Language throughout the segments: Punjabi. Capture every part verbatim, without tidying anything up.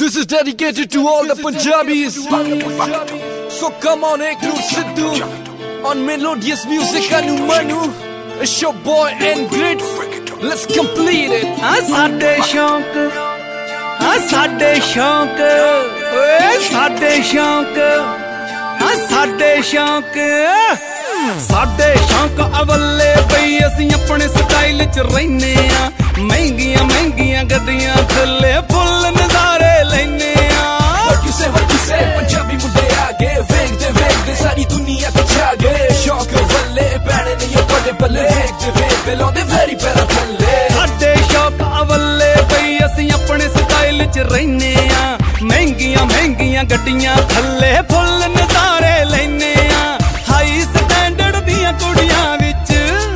This is dedicated to all the Punjabis. So come on, include Sidhu on melodious music. Anu Manu, it's your boy and Grit. Let's complete it. Ah, sade shauk, ah, sade shauk, oye, sade shauk, ah, sade shauk. ਸਾਡੇ ਸ਼ੌਂਕ ਅਵੱਲੇ ਬਈ ਅਸੀਂ ਆਪਣੇ ਸਟਾਈਲ ਚ ਰਹਿੰਨੇ ਆ ਮਹਿੰਗੀਆਂ ਮਹਿੰਗੀਆਂ ਗੱਡੀਆਂ ਥੱਲੇ ਫੁੱਲ ਨਜ਼ਾਰੇ ਲੈਨੇ ਆ What you say, what you say, Punjabi ਮੁੰਡੇ ਆ ਗਏ ਵੇਖਦੇ ਵੇਖਦੇ ਸਾਰੀ ਦੁਨੀਆ ਤੇ ਛਾ ਗਏ ਸ਼ੌਂਕ ਅਵੱਲੇ ਪੈਣੇ ਨਹੀਂ ਉਹ ਤੁਹਾਡੇ ਬੱਲੇ ਵੇਖਦੇ ਵੇਖਦੇ ਲਾਉਂਦੇ ਵੈਰੀ ਪੈਰਾ ਥੱਲੇ ਸਾਡੇ ਸ਼ੌਂਕ ਅਵੱਲੇ ਬਈ ਅਸੀਂ ਆਪਣੇ ਸਟਾਈਲ ਚ ਰਹਿੰਨੇ ਆ ਮਹਿੰਗੀਆਂ ਮਹਿੰਗੀਆਂ ਗੱਡੀਆਂ ਥੱਲੇ ਫੁੱਲ ਨਜ਼ਾਰੇ ਲੈਨੇ ਆ ਹਾਈ ਸਟੈਂਡਰਡ ਦੀਆਂ ਕੁੜੀਆਂ ਵਿੱਚ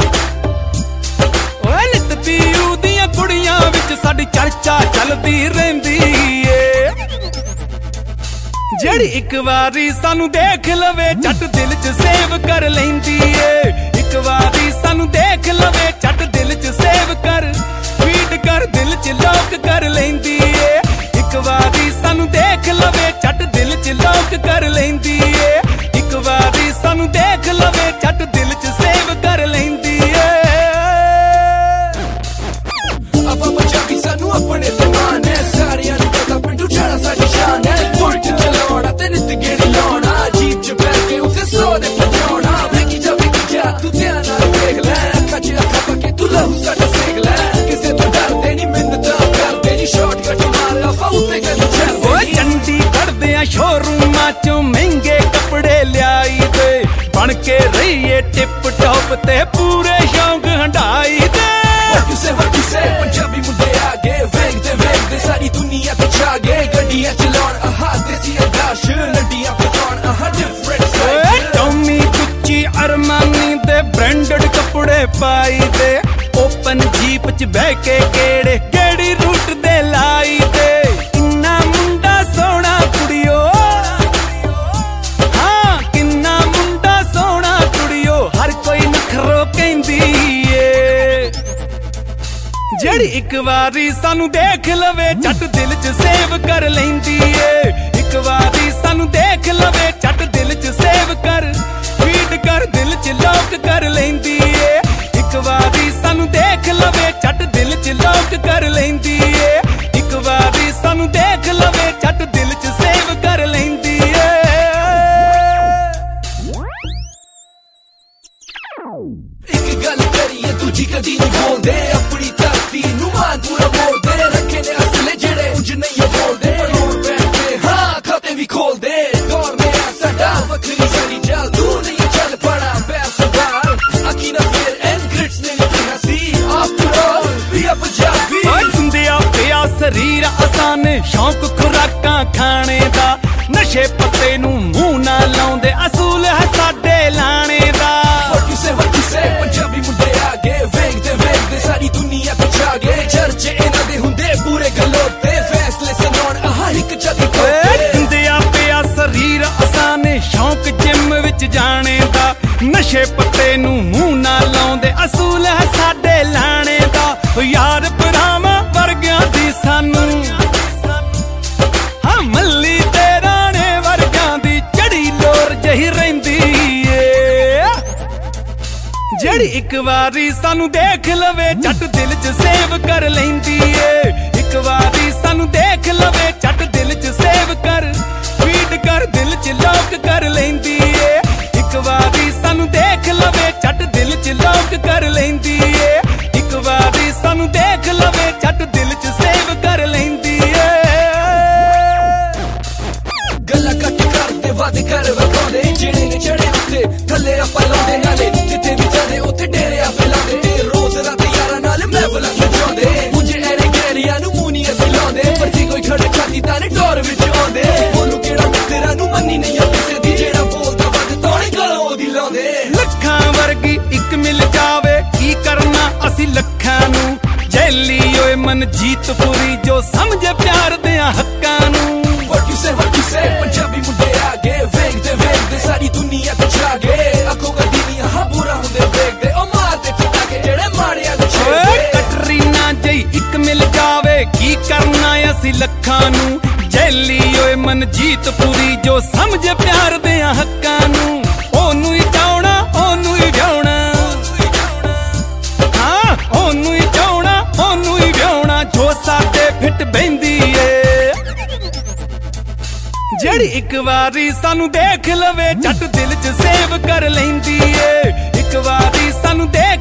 ਓਏ ਨਿਤ ਪੀਊ ਦੀਆਂ ਕੁੜੀਆਂ ਵਿੱਚ ਸਾਡੀ ਚਰਚਾ ਚੱਲਦੀ ਰਹਿੰਦੀ ਏ ਜਿਹੜੀ ਇੱਕ ਵਾਰੀ ਸਾਨੂੰ ਦੇਖ ਲਵੇ ਝੱਟ ਦਿਲ 'ਚ ਸੇਵ ਕਰ ਲੈਂਦੀ ਏ ਇੱਕ ਵਾਰੀ ਸਾਨੂੰ ਦੇਖ ਲਵੇ ਝੱਟ ਦਿਲ 'ਚ ਸੇਵ ਕਰ ਫੀਡ ਕਰ ਦਿਲ 'ਚ ਲੋਕ ਕਰ ਲੈਂਦੀ ਏ ਇੱਕ ਵਾਰੀ ਸਾਨੂੰ ਦੇਖ ਲਵੇ ਝੱਟ ਦਿਲ 'ਚ ਲੋਕ ਕਰ ਲੈਂਦੀ ਏ ਇੱਕ ਵਾਰੀ ਸਾਨੂੰ ਦੇਖ ਲਵੇ ਝੱਟ ਦਿਲ 'ਚ ਸੇਵ ਕਰ ਲੈਂਦੀ ਏ ਆਪਾਂ ਪੰਜਾਬੀ ਸਾਨੂੰ ਆਪਣੇ ਤੇ ਮਾਣ ਹੈ ਸਾਰਿਆਂ ਨੂੰ ਪਤਾ ਪਿੰਡੂ ਜਾਣਾ ਸਾਡੀ ਸ਼ਾਨ ਹੈ ਪੁੱਟ ਚਲਾਉਣਾ ਤੇ ਨਿੱਤ ਗੇੜੀ ਲਾਉਣਾ ਜੀਪ 'ਚ ਬੈਠ ਕੇ ਉੱਤੇ ਸੌ ਦੇ ਪਜਾਉਣਾ ਵੇਖੀ ਜਾ ਵੇਖੀ ਜਾ ਤੂੰ ਧਿਆਨ ਨਾਲ ਦੇਖ ਲੈ ਅੱਖਾਂ 'ਚ ਅੱਖਾਂ ਪਾ ਕੇ ਤੂੰ ਲਹੂ ਸਾਡਾ ਸੇਕ ਲੈ ਕਿਸੇ ਤੋਂ ਡਰਦੇ ਨਹੀਂ ਮਿੰਨਤਾਂ ਕਰਦੇ ਨਹੀਂ ਸ਼ਾਰਟਕਟ ਮਾਰ ਆਪਾਂ ਉੱਤੇ ਗੱਲ ਚੱਲਦੇ ਓਏ ਚੰਡੀਗੜ੍ਹ ਦੇ ਆ ਸ਼ੋਰੂਮਾਂ 'ਚੋਂ ਮਹਿੰਗੇ ਕੱਪੜੇ ਲਿਆਈ ਤੇ ਬਣ ਕੇ ਰਹੀਏ ਟਿਪ ਟੌਪ ਤੇ ਪੂਰੇ ਸ਼ੌਂਕ ਹੰਡਾਈ ਤੇ What you say, what you say, Punjabi ਮੁੰਡੇ ਆ ਗਏ ਵੇਖਦੇ ਵੇਖਦੇ ਸਾਰੀ ਦੁਨੀਆ ਤੇ ਛਾ ਗਏ ਗੱਡੀਆਂ ਚਲਾਉਣ ਆਹਾ ਦੇਸੀ ਅਦਾਸ਼ ਨੱਡੀਆਂ ਫਸਾਉਣ ਆਹਾ ਡਿਫਰੈਂਟ ਓਏ ਟੋਮੀ ਗੁੱਚੀ ਅਰਮਾਨੀ ਦੇ ਬ੍ਰਾਂਡਡ ਕੱਪੜੇ ਪਾਈ ਤੇ ਓਪਨ ਜੀਪ 'ਚ ਬਹਿ ਕੇ ਕਿਹੜੇ ਕਿਹੜੀ ਰੂਟ ਦੇ ਲਾਈ ਤੇ ਇੰਨਾ ਮੁੰਡਾ ਸੋਹਣਾ ਕੁੜੀਓ ਹਾਂ ਕਿੰਨਾ ਮੁੰਡਾ ਸੋਹਣਾ ਕੁੜੀਓ ਹਰ ਕੋਈ ਨਖਰੋ ਕਹਿੰਦੀ ਏ ਜਿਹੜੀ ਇੱਕ ਵਾਰੀ ਸਾਨੂੰ ਦੇਖ ਲਵੇ ਝੱਟ ਦਿਲ 'ਚ ਸੇਵ ਕਰ ਲੈਂਦੀ ਏ ਇੱਕ ਵਾਰੀ ਸਾਨੂੰ ਦੇਖ ਲਵੇ ਝੱਟ ਦਿਲ 'ਚ ਸੇਵ ਕਰ ਫੀਡ ਕਰ ਦਿਲ 'ਚ ਲੋਕ ਕਰ ਲੈਂਦੀ ਏ ਇੱਕ ਵਾਰੀ ਸਾਨੂੰ ਦੇਖ ਲਵੇ ਝੱਟ ਦਿਲ 'ਚ ਲੋਕ ਕਰ ਲੈਂਦੀ ਏ ਇੱਕ ਵਾਰੀ ਸਾਨੂੰ ਦੇਖ ਲਵੇ ਝੱਟ ਦਿਲ 'ਚ ਸੇਵ ਕਰ ਲੈਂਦੀ ਏ ਇੱਕ ਗੱਲ ਕਰੀਏ ਦੂਜੀ ਕਦੀ ਨਹੀਂ ਬੋਲਦੇ ਆਪਣੀ ਧਰਤੀ ਨੂੰ ਮਾਨ ਪੂਰਾ ਬੋਲਦੇ ਰੱਖੇ ਨੇ ਅਸਲੇ ਜਿਹੜੇ ਉਂਝ ਨਹੀਂ ਬੋਲਦੇ ਲੋੜ ਪੈਂਦੇ ਹਾਂ ਖਾਤੇ ਵੀ ਖੋਲਦੇ ਦੌਰ ਨੇ ਸਾਡਾ ਵੱਖਰੀ ਸਾਡੀ ਚੱਲ ਤੂੰ ਨਹੀਂ ਚੱਲ ਪੜਾ ਪੈਰ ਸਵਾਰ ਆਖੀ ਨਾ ਫੇਰ ਐਂਡ ਗ੍ਰਿਟਸ ਨੇ ਲਿਖਿਆ ਸੀ ਆਫਟਰ ਆਲ ਵੀ ਆ ਪੰਜਾਬੀ ਓਏ ਹੁੰਦਿਆ ਪਿਆ ਸਰੀਰ ਆਸਾਨ ਸ਼ੌਂਕ ਖੁਰਾਕਾਂ ਖਾਣੇ ਦਾ ਨਸ਼ੇ ਪੱਤੇ ਨੂੰ ਮੂੰਹ ਨਾ ਲਾਉਂਦੇ ਅਸੂਲ ਹੈ ਸਾਡੇ ਲਾਣੇ ਦਾ What you say, what you say, Punjabi ਮੁੰਡੇ ਆ ਗਏ ਵੇਖਦੇ ਵੇਖਦੇ ਸਾਰੀ ਦੁਨੀਆ ਤੇ ਛਾ ਗਏ ਚਰਚੇ ਇਹਨਾਂ ਦੇ ਹੁੰਦੇ ਪੂਰੇ ਗੱਲੋਂ ਤੇ ਫੈਸਲੇ ਸੁਣਾਉਣ ਆਹ ਇੱਕ ਚੱਕ ਓਏ ਹੁੰਦਿਆ ਪਿਆ ਸਰੀਰ ਆਸਾਨ ਸ਼ੌਂਕ ਜਿਮ ਵਿੱਚ ਜਾਣੇ ਦਾ ਨਸ਼ੇ ਪੱਤੇ ਨੂੰ ਮੂੰਹ ਨਾ ਲਾਉਂਦੇ ਅਸੂਲ ਹੈ ਸਾਡੇ ਲਾਣੇ ਦਾ ਯਾਰ ਭਰਾਵਾਂ ਵਰਗਿਆਂ ਦੀ ਸਾਨੂੰ ਹਾਂ ਮੱਲੀ ਤੇ ਰਾਣੇ ਵਰਗਿਆਂ ਦੀ ਚੜੀ ਲੋਰ ਜਹੀ ਰਹਿੰਦੀ ਏ ਜਿਹੜੀ ਇੱਕ ਵਾਰੀ ਸਾਨੂੰ ਦੇਖ ਲਵੇ ਝੱਟ ਦਿਲ 'ਚ ਸੇਵ ਕਰ ਲੈਂਦੀ ਏ ਇੱਕ ਵਾਰੀ ਸਾਨੂੰ ਦੇਖ ਲਵੇ ਝੱਟ ਦਿਲ 'ਚ ਸੇਵ ਕਰ ਫੀਡ ਕਰ ਦਿਲ 'ਚ ਲੋਕ ਕਰ ਲੈਂਦੀ ਏ ਇੱਕ ਵਾਰੀ ਸਾਨੂੰ ਦੇਖ ਲਵੇ ਝੱਟ ਦਿਲ 'ਚ ਲੋਕ ਕਰ ਲੈਂਦੀ ਏ ਇੱਕ ਵਾਰੀ ਸਾਨੂੰ ਦੇਖ ਲਵੇ ਝੱਟ ਦਿਲ 'ਚ ਸੇਵ ਕਰ ਲੈਂਦੀ ਏ ਗੱਲਾਂ ਕੱਟ ਕਰਦੇ ਵਾਦੇ ਕਰ ਵਖਾਉਂਦੇ ਜਿਹੜੇ ਨੇ ਚੜੇ ਉੱਤੇ ਥੱਲੇ ਆਪਾਂ ਲਾਉਂਦੇ ਨਾਲੇ ਜਿੱਥੇ ਵੀ ਜਾਂਦੇ ਉੱਥੇ ਡੇਰੇ ਆਪੇ ਲਾਉਂਦੇ ਤੇ ਰੋਜ਼ ਰਾਤ ਯਾਰਾਂ ਨਾਲ ਮਹਿਫਲਾਂ ਸਜਾਉਂਦੇ ਮੁੰਜੇ ਐਰੇ ਗੈਰੀਆਂ ਨੂੰ ਮੂੰਹ ਨਹੀਂ ਅਸੀਂ ਲਾਉਂਦੇ ਪਰ ਜੇ ਕੋਈ ਖੜੇ ਖਾਦੀ ਤਾਂ ਨੇ ਡੋਰ ਵਿੱਚ ਆਉਂਦੇ ਬੋਲੂ ਕਿਹੜਾ ਮਿੱਤਰਾਂ ਨੂੰ ਮੰਨੀ ਨਹੀਂ ਆ ਕਿਸੇ ਦੀ ਜਿਹੜਾ ਬੋਲਦਾ ਵੱਧ ਤੋੜੇ ਗਲੋਂ ਉਹਦੀ ਲਾਉਂਦੇ ਲੱਖਾਂ ਵਰਗੀ ਇੱਕ ਮਿਲ ਜਾਵੇ ਕੀ ਕਰਨਾ ਅਸੀਂ ਲੱਖਾਂ ਨੂੰ ਜੈਲੀ ਓਏ ਮਨਜੀਤ ਪੁਰੀ ਜੋ ਸਮਝੇ ਪਿਆਰ ਦਿਆਂ ਹੱਕਾਂ ਨੂੰ What you say, what you say, Punjabi ਮੁੰਡੇ ਆ ਗਏ ਵੇਖਦੇ ਵੇਖਦੇ ਸਾਰੀ ਦੁਨੀਆ ਤੇ ਛਾ ਗਏ ਅੱਖੋਂ ਗੱਡੀ ਨਹੀਂ ਆਹ ਬੁਰਾ ਹੁੰਦੇ ਵੇਖਦੇ ਉਹ ਮਾਰਦੇ ਟੁੱਟਾ ਕੇ ਜਿਹੜੇ ਮਾੜਿਆਂ ਦੇ ਓਏ ਕਟਰੀਨਾ ਜਈ ਇੱਕ ਮਿਲ ਜਾਵੇ ਕੀ ਕਰਨਾ ਅਸੀਂ ਲੱਖਾਂ ਨੂੰ ਜੈ ਬੇਲੀ ਓਏ ਮਨਜੀਤ ਪੁਰੀ ਜੋ ਸਮਝੇ ਪਿਆਰ ਦੇ ਹੱਕਾਂ ਨੂੰ ਉਹਨੂੰ ਹੀ ਚਾਹਣਾ ਉਹਨੂੰ ਹੀ ਵਿਆਹੁਣਾ ਹਾਂ ਉਹਨੂੰ ਹੀ ਚਾਹਣਾ ਉਹਨੂੰ ਹੀ ਵਿਆਹੁਣਾ ਜੋ ਸਾਡੇ ਫਿੱਟ ਬਹਿੰਦੀ ਏ ਜਿਹੜੀ ਇੱਕ ਵਾਰੀ ਸਾਨੂੰ ਦੇਖ ਲਵੇ ਝੱਟ ਦਿਲ 'ਚ ਸੇਵ ਕਰ ਲੈਂਦੀ ਏ ਇੱਕ ਵਾਰੀ ਸਾਨੂੰ ਦੇਖ